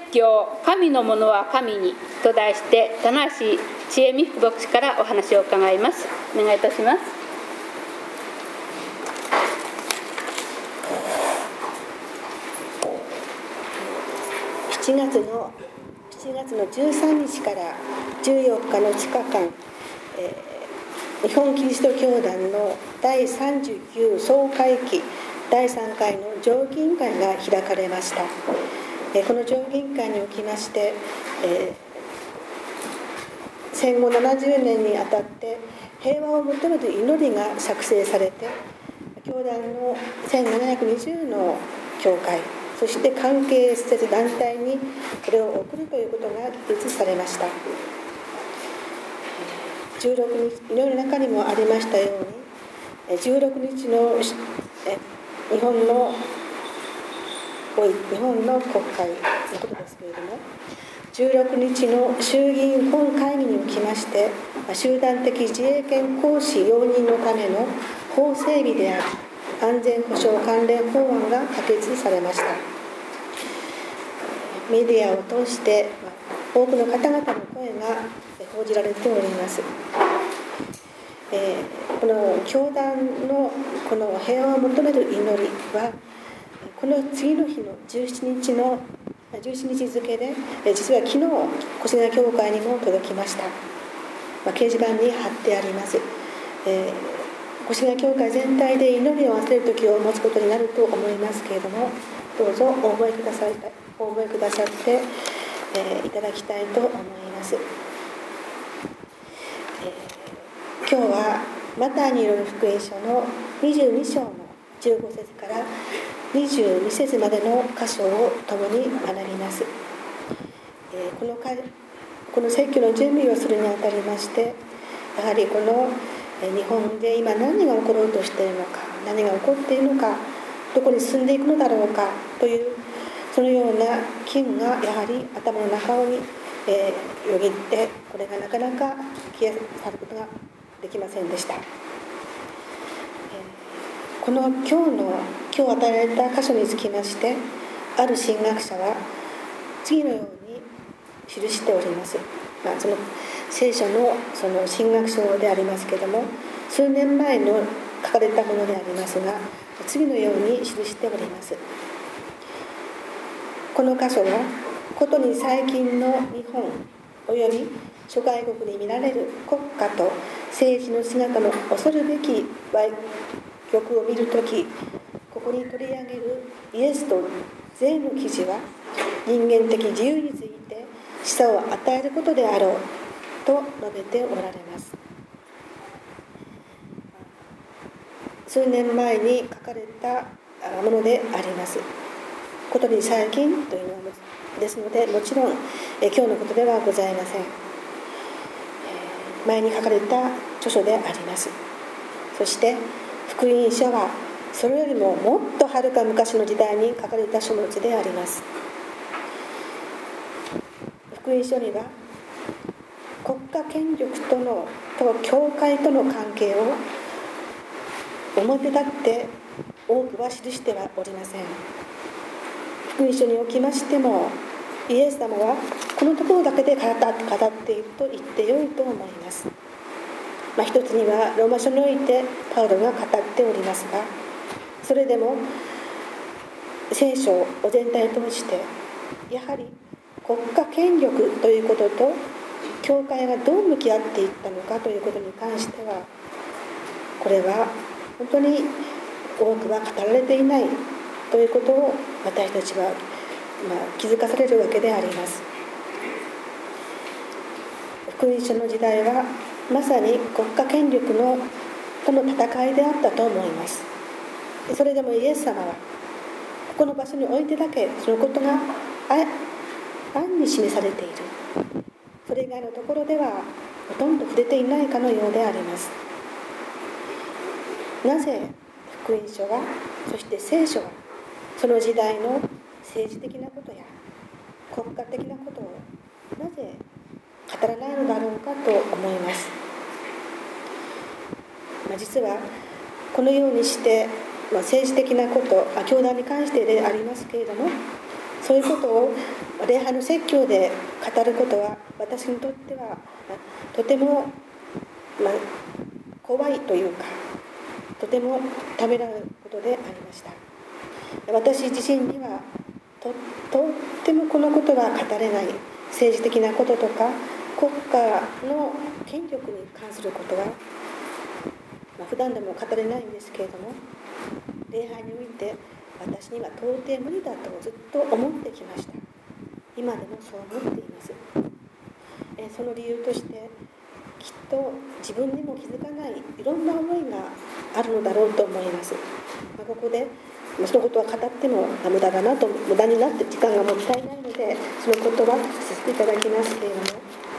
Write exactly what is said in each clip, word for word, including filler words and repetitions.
教神のものは神にと題して、棚橋千恵美副牧師からお話を伺います。お願いいたします。 しちがつのしちがつのじゅうさんにちからじゅうよっかのつかかん、えー、日本キリスト教団のだいさんじゅうきゅう総会期だいさんかいの上議員会が開かれました。えー、この上議員会におきまして、えー、戦後ななじゅうねんにあたって平和を求める祈りが作成されて、教団のせんななひゃくにじゅうの教会、そして関係施設団体にこれを送るということが議決されました。じゅうろくにち、祈りの中にもありましたように、じゅうろくにちの日本の日本の国会のことですけれども、じゅうろくにちの衆議院本会議におきまして、集団的自衛権行使容認のための法整備であり、安全保障関連法案が可決されました。メディアを通して多くの方々の声が報じられております。えー、この教団のこの平和を求める祈りは、この次の日のじゅうしちにちのじゅうしちにち付で、実は昨日越谷教会にも届きました。まあ、掲示板に貼ってあります。えー越谷教会全体で祈りを忘れる時を持つことになると思いますけれども、どうぞお覚えくださいお覚えくださって、えー、いただきたいと思います。えー、今日はマタイによる福音書のにじゅうにしょうのじゅうごせつからにじゅうにせつまでの箇所を共に学びます。えー、このかこの説教の準備をするにあたりまして、やはりこの日本で今何が起ころうとしているのか、何が起こっているのか、どこに進んでいくのだろうかという、そのような機運がやはり頭の中に、えー、よぎって、これがなかなか消え去ることができませんでした。えー、この今日の今日与えられた箇所につきまして、ある神学者は次のように記しております。まあ、その聖書のその神学書でありますけれども、数年前の書かれたものでありますが、次のように記しております。この箇所は、ことに最近の日本および諸外国に見られる国家と政治の姿の恐るべき歪曲を見るとき、ここに取り上げるイエスと税の記事は、人間的自由について示唆を与えることであろうと述べておられます。数年前に書かれたものであります。ことに最近というのはですので、もちろん今日のことではございません。前に書かれた著書であります。そして福音書はそれよりももっとはるか昔の時代に書かれた書物であります。福音書には国家権力とのと教会との関係を表立って多くは記してはおりません。福音書におきましても、イエス様はこのところだけで語っていると言ってよいと思います。まあ、一つにはローマ書においてパウロが語っておりますが、それでも聖書を全体を通してやはり国家権力ということと教会がどう向き合っていったのかということに関しては、これは本当に多くは語られていないということを私たちは、まあ、気づかされるわけであります。福音書の時代はまさに国家権力のとの戦いであったと思います。それでもイエス様はここの場所においてだけそのことが暗に示されている。それ以外のところではほとんど触れていないかのようであります。なぜ福音書は、そして聖書はその時代の政治的なことや国家的なことをなぜ語らないのだろうかと思います。まあ、実はこのようにして、まあ、政治的なこと、教団に関してでありますけれども、 そういうことを礼拝の説教で語ることは私にとってはとても、まあ、怖いというか、とてもためらうことでありました。私自身には と, とってもこのことは語れない、政治的なこととか国家の権力に関することは、まあ、普段でも語れないんですけれども、礼拝において私には到底無理だとずっと思ってきました。今でもそう思っています。えその理由としてきっと自分にも気づかないいろんな思いがあるのだろうと思います。まあ、ここでそのことは語っても無駄だなと、無駄になって時間がもったいないのでそのことはさせていただきますけれども、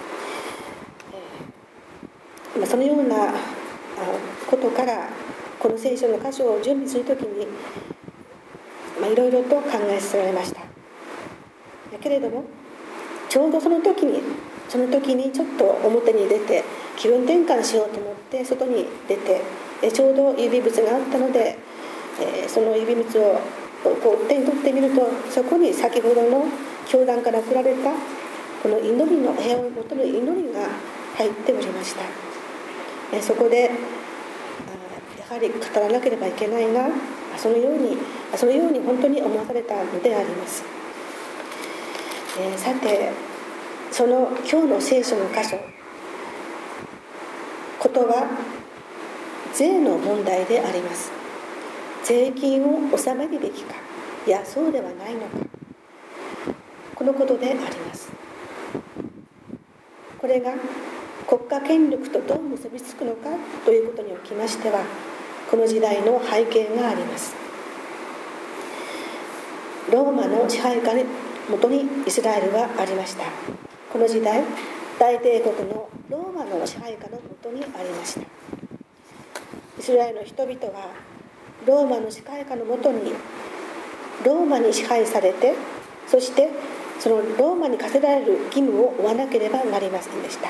えーまあ、そのようなことからこの聖書の箇所を準備するときに、まあ、いろいろと考えさせられました。だけれどもちょうどその時にその時にちょっと表に出て気分転換しようと思って外に出て、えちょうど指物があったので、えー、その指物をこう手に取ってみると、そこに先ほどの教団から送られたこの祈りの平和を求める祈りが入っておりました。えそこでやはり語らなければいけないな、そのようにそのように本当に思わされたのであります。えー、さてその今日の聖書の箇所、ことは税の問題であります。税金を納めるべきか、いやそうではないのか、このことであります。これが国家権力とどう結びつくのかということにおきましては、この時代の背景があります。ローマの支配下に元にイスラエルはありました。この時代、大帝国のローマの支配下の元にありました。イスラエルの人々はローマの支配下の元にローマに支配されて、そしてそのローマに課せられる義務を負わなければなりませんでした。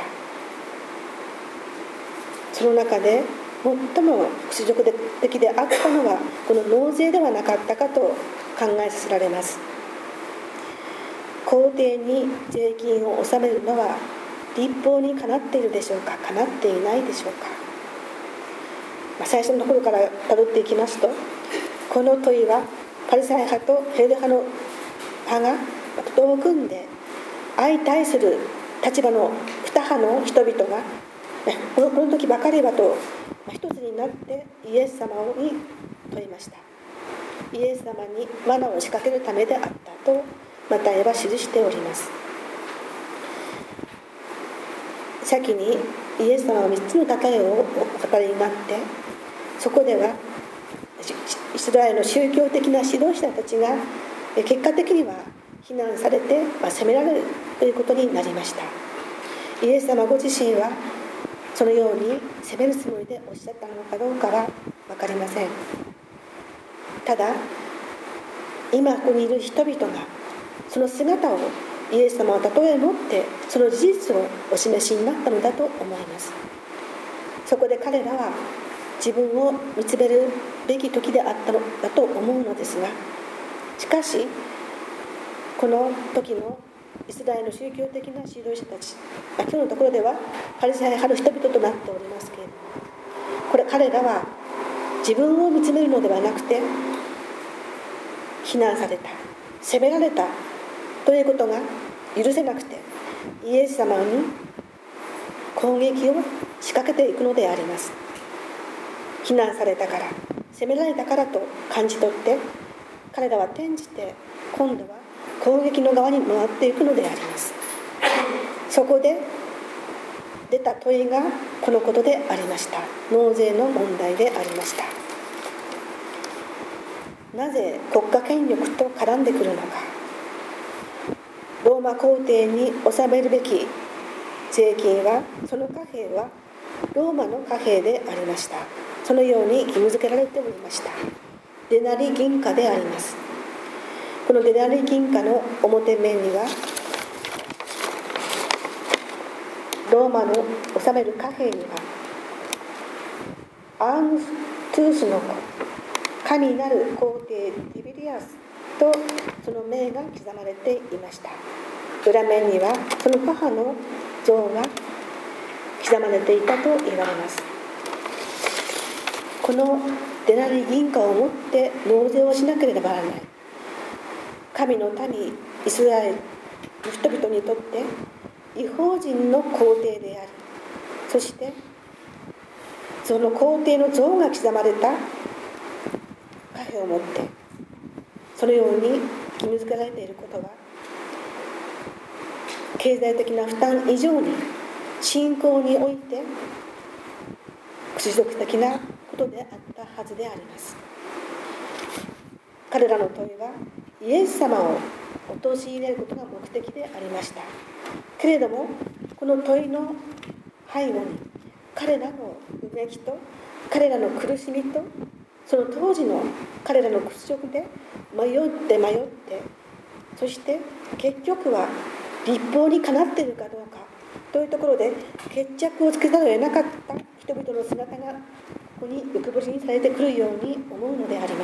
その中で最も屈辱的であったのはこの納税ではなかったかと考えさせられます。皇帝に税金を納めるのは立法にかなっているでしょうか、かなっていないでしょうか。まあ、最初のところからたどっていきますと、この問いはパリサイ派とヘロデ派の派が徒を組んで相対する立場のに派の人々がこのこの時ばかりはと一つになってイエス様に問いました。イエス様に罠を仕掛けるためであったとマタイは記しております。先にイエス様はみっつの例えをお語りになって、そこではイスラエルの宗教的な指導者たちが結果的には非難されて責められるということになりました。イエス様ご自身はそのように責めるつもりでおっしゃったのかどうかは分かりません。ただ今ここにいる人々がその姿をイエス様は例え持ってその事実をお示しになったのだと思います。そこで彼らは自分を見つめるべき時であったのだと思うのですが、しかしこの時のイスラエルの宗教的な指導者たち、今日のところではパリサイ派の人々となっておりますけれども、これ彼らは自分を見つめるのではなくて非難された、責められたということが許せなくてイエス様に攻撃を仕掛けていくのであります。非難されたから、責められたからと感じ取って彼らは転じて今度は攻撃の側に回っていくのであります。そこで出た問いがこのことでありました。納税の問題でありました。なぜ国家権力と絡んでくるのか。ローマ皇帝に納めるべき税金は、その貨幣はローマの貨幣でありました。そのように義務付けられておりました。デナリ銀貨であります。このデナリ銀貨の表面にはローマの納める貨幣にはアーヌストゥースの子、神なる皇帝ティベリアスとその銘が刻まれていました。裏面にはその母の像が刻まれていたと言われます。このデナリ銀貨を持って納税をしなければならない。神の民イスラエルの人々にとって異邦人の皇帝であり、そしてその皇帝の像が刻まれた貨幣を持ってそのように義務付けられていることは、経済的な負担以上に信仰において屈辱的なことであったはずであります。彼らの問いはイエス様を陥れることが目的でありました。けれどもこの問いの背後に彼らのうめきと彼らの苦しみとその当時の彼らの屈辱で迷って迷ってそして結局は律法にかなっているかどうかというところで決着をつけざるを得なかった人々の姿がここに浮き彫りにされてくるように思うのであります。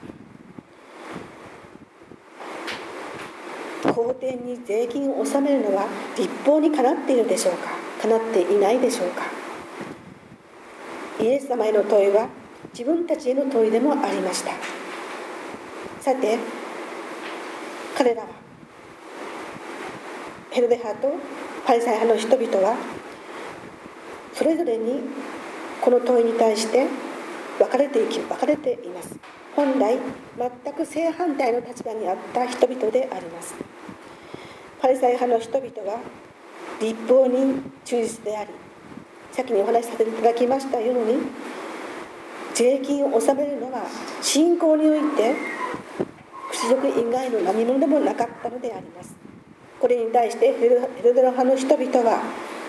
皇帝に税金を納めるのは律法にかなっているでしょうか、かなっていないでしょうか。イエス様への問いは自分たちへの問いでもありました。さて彼らはヘロデ派とパリサイ派の人々はそれぞれにこの問いに対して分かれていき分かれています。本来全く正反対の立場にあった人々であります。パリサイ派の人々は律法に忠実であり、先にお話しさせていただきましたように税金を納めるのは信仰において屈辱以外の何者でもなかったのであります。これに対してヘロデ派の人々は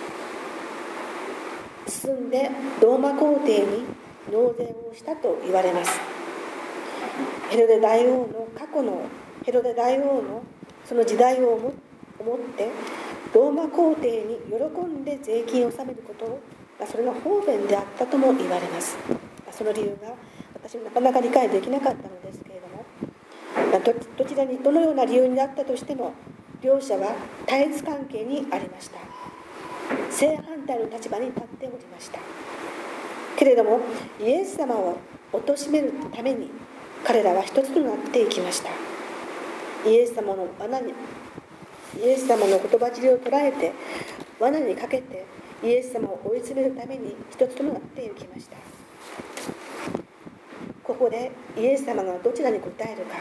進んでローマ皇帝に納税をしたと言われます。ヘロデ大王の過去のヘロデ大王のその時代を思ってローマ皇帝に喜んで税金を納めることをそれの方便であったとも言われます。その理由が私もなかなか理解できなかったのですけれども、ど, どちらにどのような理由になったとしても両者は対立関係にありました。正反対の立場に立っておりました。けれどもイエス様を貶めるために彼らは一つとなっていきました。イエス様の罠にイエス様の言葉尻を捉えて罠にかけてイエス様を追い詰めるために一つとなっていきました。ここでイエス様がどちらに答えるか。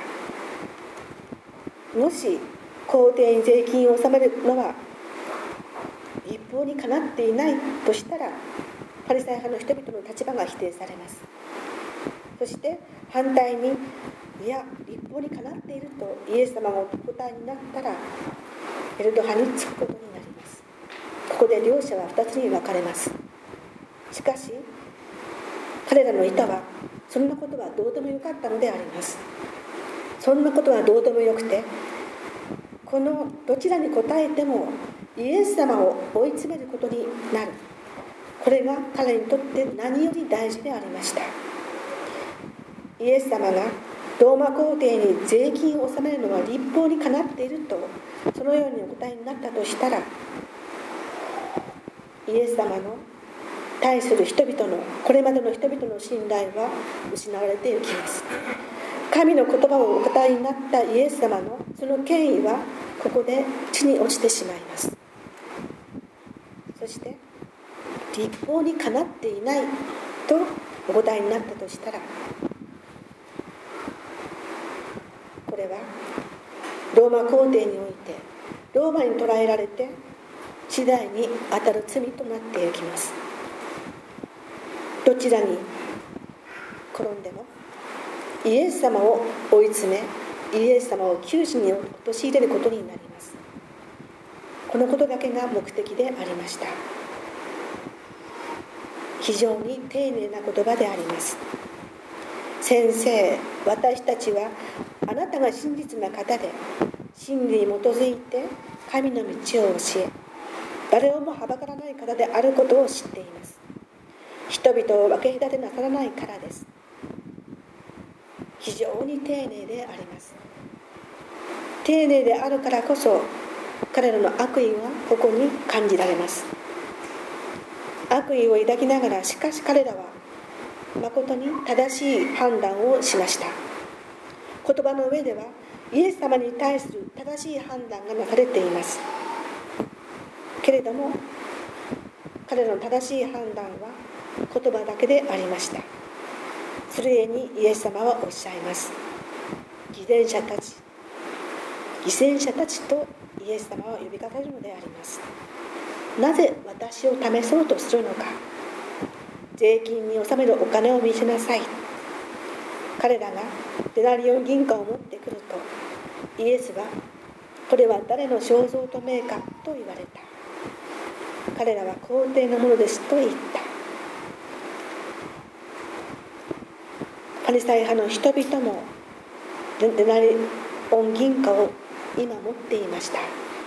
もし皇帝に税金を納めるのは律法にかなっていないとしたらパリサイ派の人々の立場が否定されます。そして反対にいや律法にかなっているとイエス様がお答えになったらヘロデ派につくことになります。ここで両者は二つに分かれます。しかし彼らの意図はそんなことはどうでもよかったのであります。そんなことはどうでもよくてこのどちらに答えてもイエス様を追い詰めることになる。これが彼にとって何より大事でありました。イエス様がローマ皇帝に税金を納めるのは律法にかなっているとそのようにお答えになったとしたらイエス様の対する人々のこれまでの人々の信頼は失われていきます。神の言葉をお答えになったイエス様のその権威はここで地に落ちてしまいます。そして律法にかなっていないとお答えになったとしたらこれはローマ皇帝においてローマに捕らえられて次第に当たる罪となっていきます。どちらに転んでもイエス様を追い詰めイエス様を窮地に陥れることになります。このことだけが目的でありました。非常に丁寧な言葉であります。先生、私たちはあなたが真実な方で真理に基づいて神の道を教え誰をもはばからない方であることを知っています。人々を分け隔てなさらないからです。非常に丁寧であります。 丁寧であるからこそ、彼らの悪意はここに感じられます。悪意を抱きながら、しかし彼らは誠に正しい判断をしました。言葉の上ではイエス様に対する正しい判断がなされています。けれども彼らの正しい判断は言葉だけでありました。それゆえにイエス様はおっしゃいます。偽善者たち、偽善者たちとイエス様は呼びかけるのであります。なぜ私を試そうとするのか。税金に納めるお金を見せなさい。彼らがデナリオン銀貨を持ってくると、イエスはこれは誰の肖像と名かと言われた。彼らは皇帝のものですと言った。パリサイ派の人々もデナリオン銀貨を今持っていました。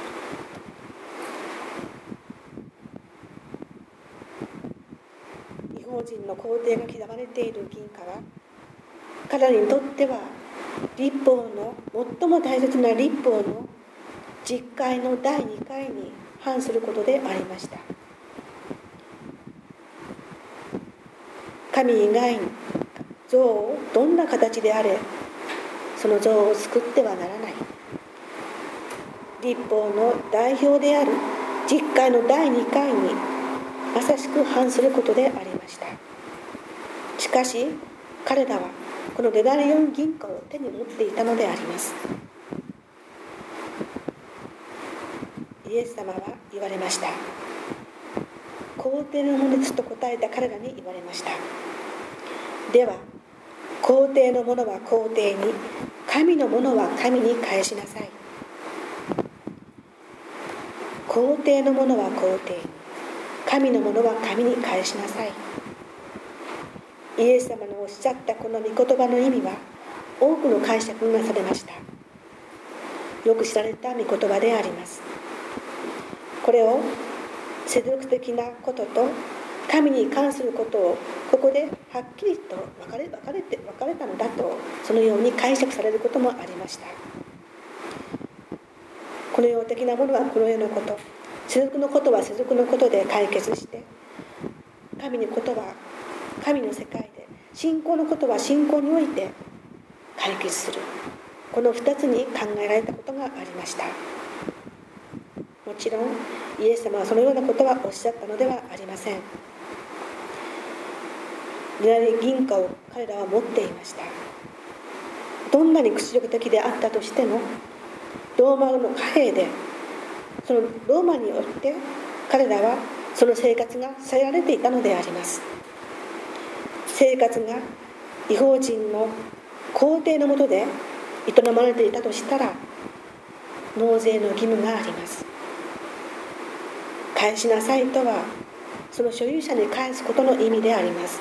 違法人の皇帝が刻まれている銀貨は、彼らにとっては律法の最も大切な律法の実会のだいにかいに反することでありました。神以外に像をどんな形であれ、その像を救ってはならない。律法の代表である実会のだいにかいにまさしく反することでありました。しかし彼らはこのデナリオン銀貨を手に持っていたのであります。イエス様は言われました。皇帝のものですと答えた彼らに言われました。では皇帝のものは皇帝に、神のものは神に返しなさい。皇帝のものは皇帝に、神のものは神に返しなさい。イエス様のおっしゃったこの御言葉の意味は多くの解釈がされました。よく知られた御言葉であります。これを世俗的なことと神に関することをここではっきりと分かれ、分かれて分かれたのだと、そのように解釈されることもありました。この世的なものはこの世のこと、世俗のことは世俗のことで解決して、神のことは神の世界で、信仰のことは信仰において解決する。このふたつに考えられたことがありました。もちろんイエス様はそのようなことはおっしゃったのではありません。デナリ銀貨を彼らは持っていました。どんなに屈辱的であったとしても、ローマの貨幣で、そのローマによって彼らはその生活がされられていたのであります。生活が違法人の皇帝の下で営まれていたとしたら、納税の義務があります。返しなさいとはその所有者に返すことの意味であります。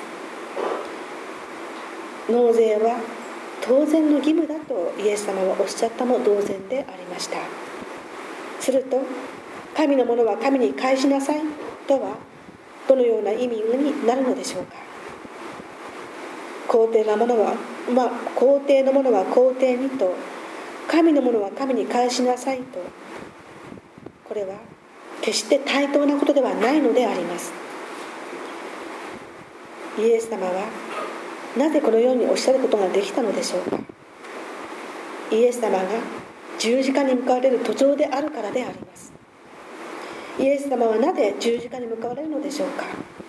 納税は当然の義務だとイエス様はおっしゃったも同然でありました。すると神のものは神に返しなさいとはどのような意味になるのでしょうか。皇帝のものは、まあ、皇帝のものは皇帝にと、神のものは神に返しなさいと、これは決して対等なことではないのであります。イエス様はなぜこのようにおっしゃることができたのでしょうか。イエス様が十字架に向かわれる途上であるからであります。イエス様はなぜ十字架に向かわれるのでしょうか。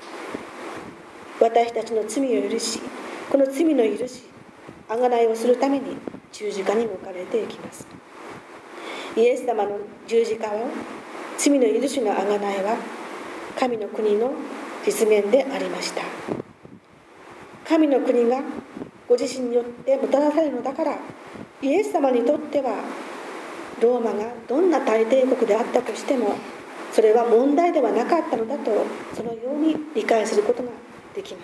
私たちの罪を許し、この罪の許し、贖いをするために十字架に向かわれていきます。イエス様の十字架を、罪の許しの贖いは神の国の実現でありました。神の国がご自身によってもたらされるのだから、イエス様にとってはローマがどんな大帝国であったとしてもそれは問題ではなかったのだと、そのように理解することができます。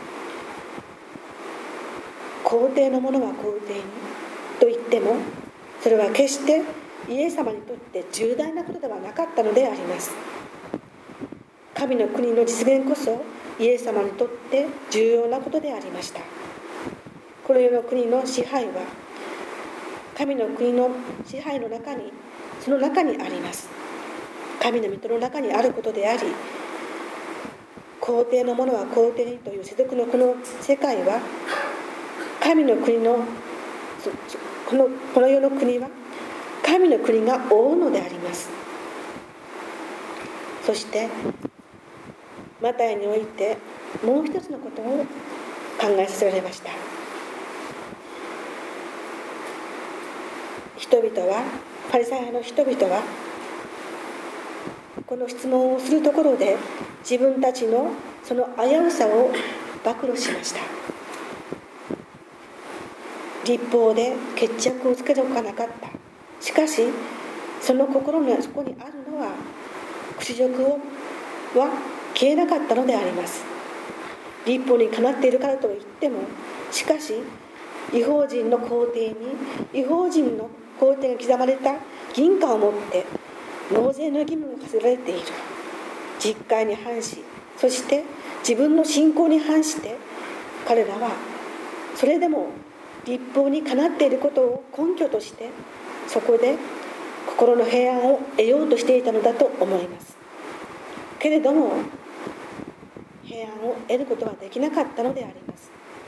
皇帝のものは皇帝にと言っても、それは決してイエス様にとって重大なことではなかったのであります。神の国の実現こそイエス様にとって重要なことでありました。この世の国の支配は神の国の支配の中に、その中にあります。神の御手の中にあることであり、皇帝のものは皇帝にという世俗のこの世界は、神の国のこの、この世の国は神の国が覆うのであります。そしてマタイにおいてもう一つのことを考えさせられました。人々は、パリサイ派の人々はこの質問をするところで自分たちのその危うさを暴露しました。律法で決着をつけておかなかった。しかしその心の底にあるのは屈辱は消えなかったのであります。律法にかなっているからといっても、しかし異邦人の皇帝に異邦人の皇帝が刻まれた銀貨を持って納税の義務が課せられている。実戒に反し、そして自分の信仰に反して彼らはそれでも律法にかなっていることを根拠として、そこで心の平安を得ようとしていたのだと思います。けれども平安を得ることはできなかったのであります。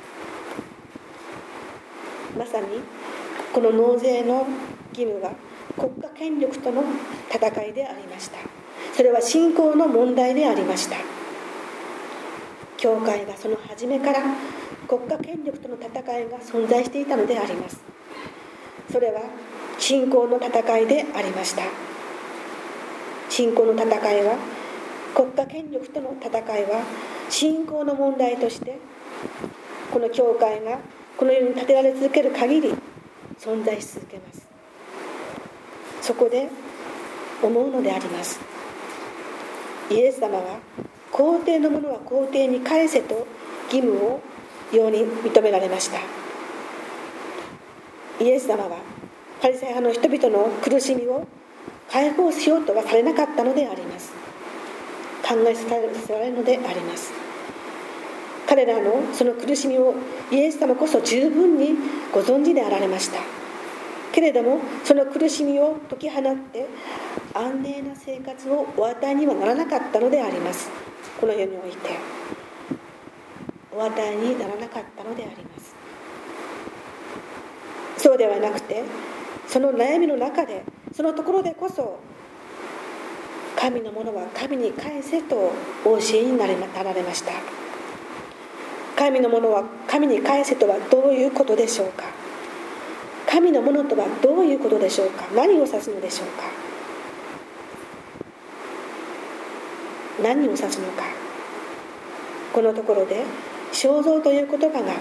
まさにこの納税の義務は国家権力との戦いでありました。それは信仰の問題でありました。教会がその初めから国家権力との戦いが存在していたのであります。それは信仰の戦いでありました。信仰の戦いは、国家権力との戦いは信仰の問題としてこの教会がこの世に建てられ続ける限り存在し続けます。そこで思うのであります。イエス様は皇帝のものは皇帝に返せと義務を世に認められました。イエス様はパリサイ派の人々の苦しみを解放しようとはされなかったのであります。考えさせられるのであります。彼らのその苦しみをイエス様こそ十分にご存知であられました。けれどもその苦しみを解き放って安寧な生活をお与えにはならなかったのであります。この世においてお与えにならなかったのであります。そうではなくて、その悩みの中で、そのところでこそ神のものは神に返せとお教えになられました。神のものは神に返せとはどういうことでしょうか。神のものとはどういうことでしょうか。何を指すのでしょうか。何を指すのか。このところで肖像という言葉が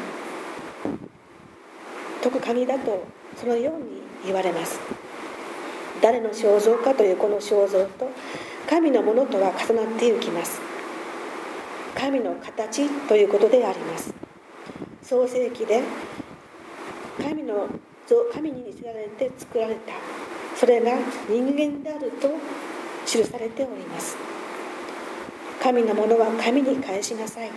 解く鍵だとそのように言われます。誰の肖像かというこの肖像と神のものとは重なっていきます。神の形ということであります。創世記で神の神に似せられて作られた、それが人間であると記されております。神のものは神に返しなさい。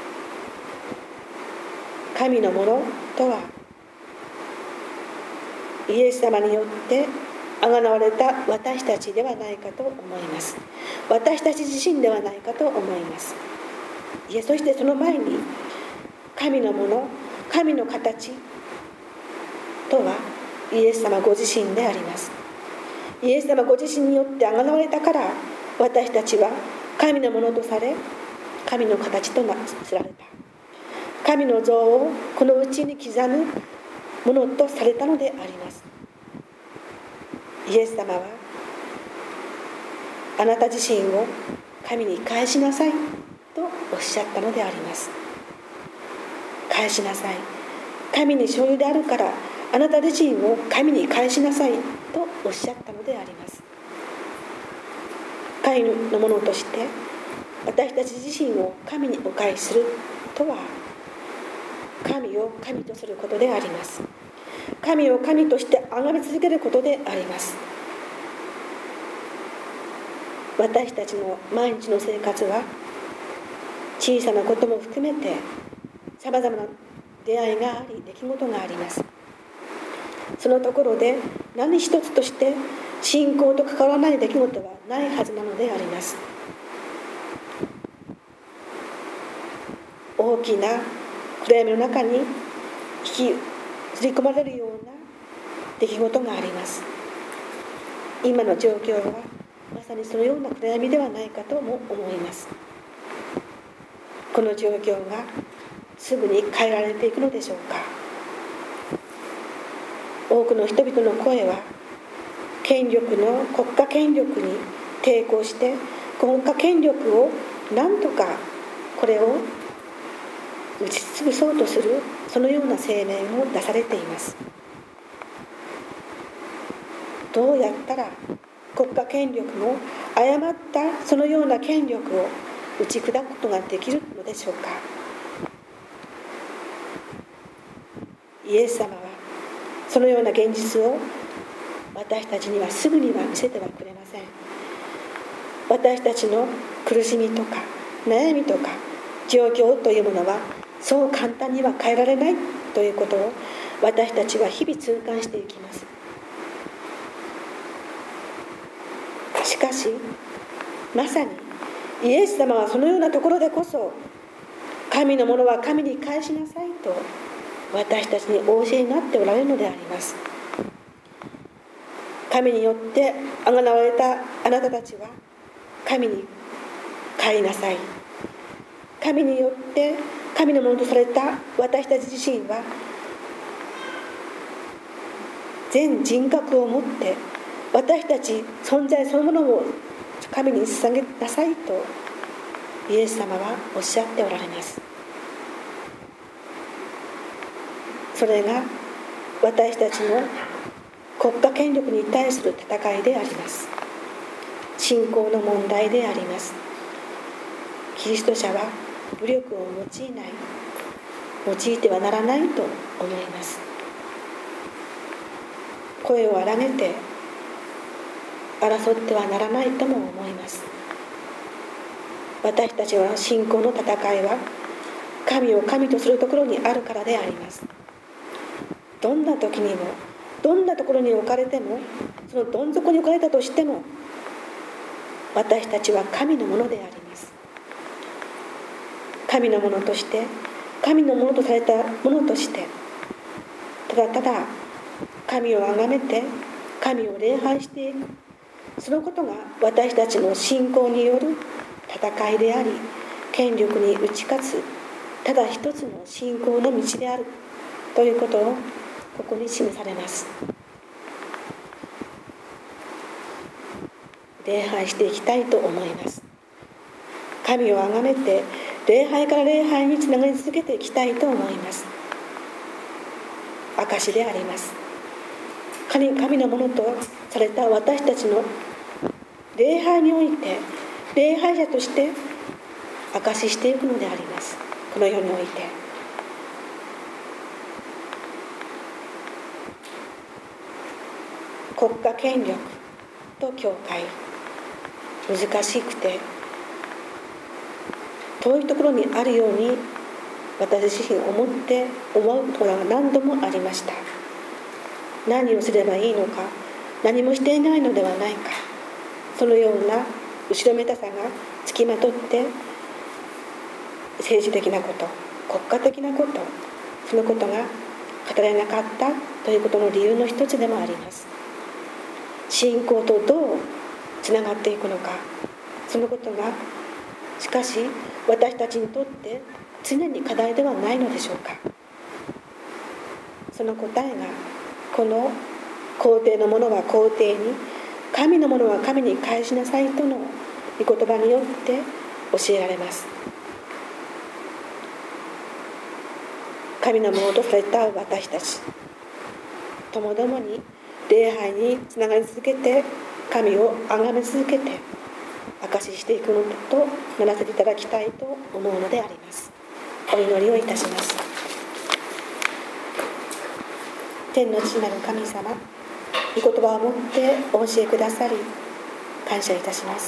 神のものとはイエス様によってあがなわれた私たちではないかと思います。私たち自身ではないかと思います。いえ、そしてその前に神のもの、神の形とはイエス様ご自身であります。イエス様ご自身によってあがなわれたから私たちは神のものとされ、神の形となられた。神の像をこのうちに刻むものとされたのであります。イエス様はあなた自身を神に返しなさいとおっしゃったのであります。返しなさい。神に所有であるからあなた自身を神に返しなさいとおっしゃったのであります。神のものとして私たち自身を神にお返しするとは、神を神とすることであります。神を神として崇め続けることであります。私たちの毎日の生活は小さなことも含めてさまざまな出会いがあり、出来事があります。 そのところで何一つとして信仰と関わらない出来事はないはずなのであります。大きな暗闇の中に引きずり込まれるような出来事があります。今の状況はまさにそのような暗闇ではないかとも思います。この状況がすぐに変えられていくのでしょうか。多くの人々の声は権力の国家権力に抵抗して国家権力を何とかこれを打ち潰そうとする、そのような声明を出されています。どうやったら国家権力の誤ったそのような権力を打ち砕くことができるのでしょうか。イエス様はそのような現実を私たちにはすぐには見せてはくれません。私たちの苦しみとか悩みとか状況というものはそう簡単には変えられないということを私たちは日々痛感していきます。しかしまさにイエス様はそのようなところでこそ、神のものは神に返しなさいと私たちにお教えになっておられるのであります。神によってあがなわれたあなたたちは神に帰りなさい。神によって神のものとされた私たち自身は全人格を持って私たち存在そのものを神に捧げなさいとイエス様はおっしゃっておられます。それが私たちの国家権力に対する戦いであります。信仰の問題であります。キリスト者は武力を用いない、用いてはならないと思います。声を荒げて争ってはならないとも思います。私たちは信仰の戦いは神を神とするところにあるからであります。どんな時にもどんなところに置かれても、そのどん底に置かれたとしても私たちは神のものであります。神のものとして神のものとされたものとしてただただ神を崇めて神を礼拝していく、そのことが私たちの信仰による戦いであり、権力に打ち勝つただ一つの信仰の道であるということをここに示されます。礼拝していきたいと思います。神を崇めて礼拝から礼拝につながり続けていきたいと思います。証であります。神のものとされた私たちの礼拝において礼拝者として証ししていくのであります。この世において国家権力と教会、難しくて遠いところにあるように私自身思って思うことが何度もありました。何をすればいいのか、何もしていないのではないか、そのような後ろめたさがつきまとって政治的なこと、国家的なこと、そのことが語れなかったということの理由の一つでもあります。信仰とどうつながっていくのか、そのことがしかし私たちにとって常に課題ではないのでしょうか。その答えがこの皇帝のものは皇帝に、神のものは神に返しなさいとの御言葉によって教えられます。神のものとされた私たちともどもに礼拝につながり続けて神を崇め続けて証ししていくのとならせていただきたいと思うのであります。お祈りをいたします。天の父なる神様、御言葉をもってお教えくださり感謝いたします。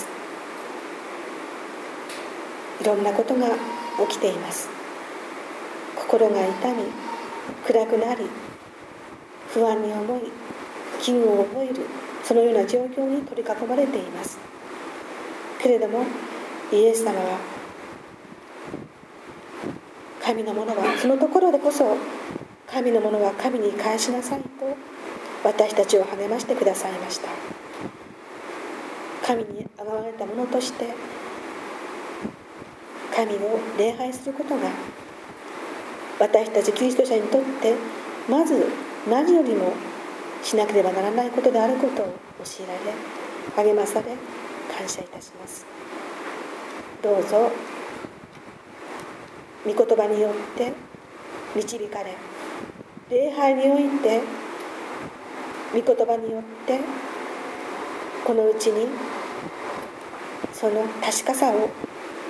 いろんなことが起きています。心が痛み暗くなり不安に思い、危惧を覚える、そのような状況に取り囲まれています。けれどもイエス様は、神のものはそのところでこそ、神のものは神に返しなさいと私たちを励ましてくださいました。神にあがわれたものとして神を礼拝することが、私たちキリスト者にとってまず何よりもしなければならないことであることを教えられ、励まされ、感謝いたします。どうぞ御言葉によって導かれ、礼拝において御言葉によってこのうちにその確かさを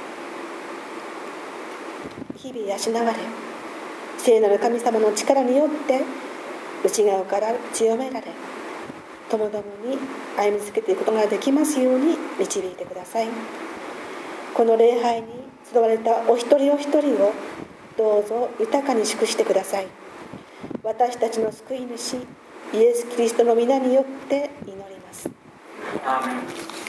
日々養われ、聖なる神様の力によって内側から強められ、ともどもに歩み続けていくことができますように導いてください。この礼拝に集われたお一人お一人をどうぞ豊かに祝してください。私たちの救い主イエス・キリストの皆によって祈ります。 アーメン。